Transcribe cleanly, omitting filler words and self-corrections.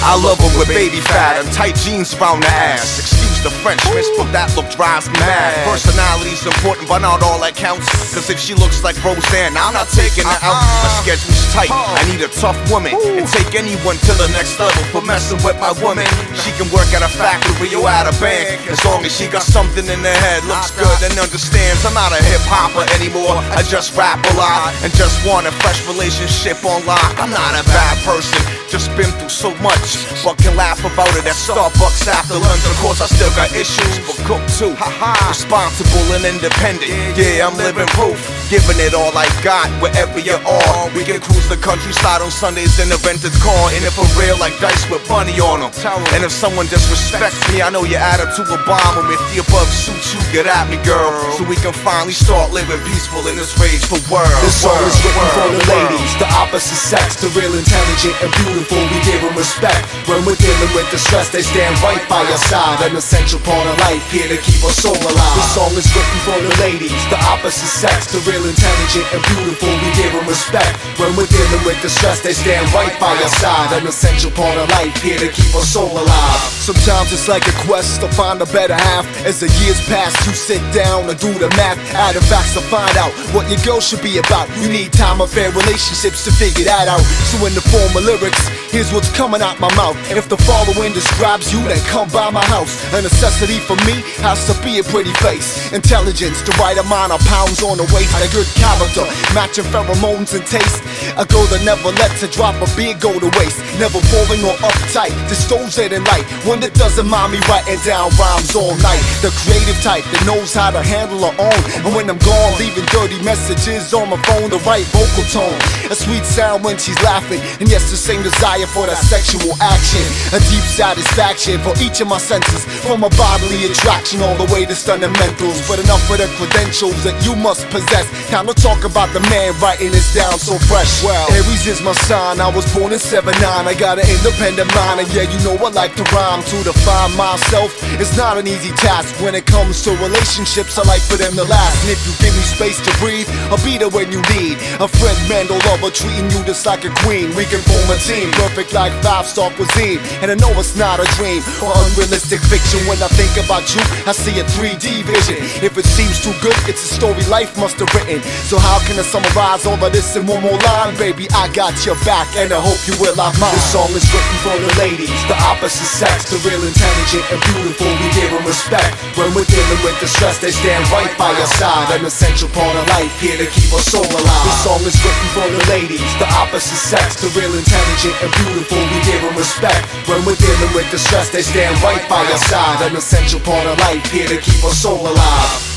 I love her with baby fat and tight jeans around the ass. Excuse the French, miss, but that look drives me mad. Personality's important, but not all that counts. Cause if she looks like Roseanne, I'm not taking her out. My schedule's tight, I need a tough woman, and take anyone to the next level for messing with my woman. She can work at a factory or at a bank, as long as she got something in her head, looks good and understands. I'm not a hip-hopper anymore, I just rap a lot and just want a fresh relationship on lock. I'm not a bad person, just been through so much, but can laugh about it at Starbucks after lunch. Of course I still got issues, but cook too. Responsible and independent, yeah, I'm living proof, giving it all I got wherever you are. We can cruise the countryside on Sundays in a rented car, in it for real like dice with money on them. And if someone disrespects me, I know you add it to a bomb. And if the above suits you, get at me, girl, so we can finally start living peaceful in this rageful world. This song is written for the ladies, the opposite sex, the real intelligent and beautiful. We give them respect when we're dealing with distress. They stand right by your side, an essential part of life, here to keep our soul alive. This song is written for the ladies, the opposite sex, the real intelligent and beautiful. We give them respect when we're dealing with distress. They stand right by your side, an essential part of life, here to keep our soul alive. Sometimes it's like a quest to find a better half. As the years pass, you sit down and do the math, add the facts to find out what your girl should be about. You need time of fair relationships to figure that out. So in the form of lyrics, here's what's coming out my mouth. If the following describes you, then come by my house. A necessity for me has to be a pretty face, intelligence, the right amount of pounds on the waist, and a good character, matching pheromones and taste. A girl that never lets a drop of beer go to waste, never boring or uptight, just stows it in light. One that doesn't mind me writing down rhymes all night. The creative type that knows how to handle her own, and when I'm gone, leaving dirty messages on my phone. The right vocal tone, a sweet sound when she's laughing, and yes, the same desire for that sexual action. A deep satisfaction for each of my senses, from a bodily attraction all the way to stunning mentals. But enough of the credentials that you must possess. Time to talk about the man writing this down so fresh. Well, Aries is my sign, I was born in '79. I got an independent mind, and yeah, you know I like to rhyme. To define myself, it's not an easy task. When it comes to relationships, I like for them to last. And if you give me space to breathe, I'll be there when you need a friend, man, or lover, treating you just like a queen. We can form a team, perfect like 5-star cuisine. And I know it's not a dream or unrealistic fiction. When I think about you, I see a 3D vision. If it seems too good, it's a story life must have written. So how can I summarize all of this in one more line? Baby, I got your back, and I hope you will have mine. This song is written for the ladies, the opposite sex, the real intelligent and beautiful. We give them respect when we're dealing with distress. They stand right by your side, an essential part of life, here to keep our soul alive. This song is written for the ladies, the opposite sex, the real intelligent and beautiful. We give them respect when we're dealing with distress. They stand right by your side, an essential part of life, here to keep our soul alive.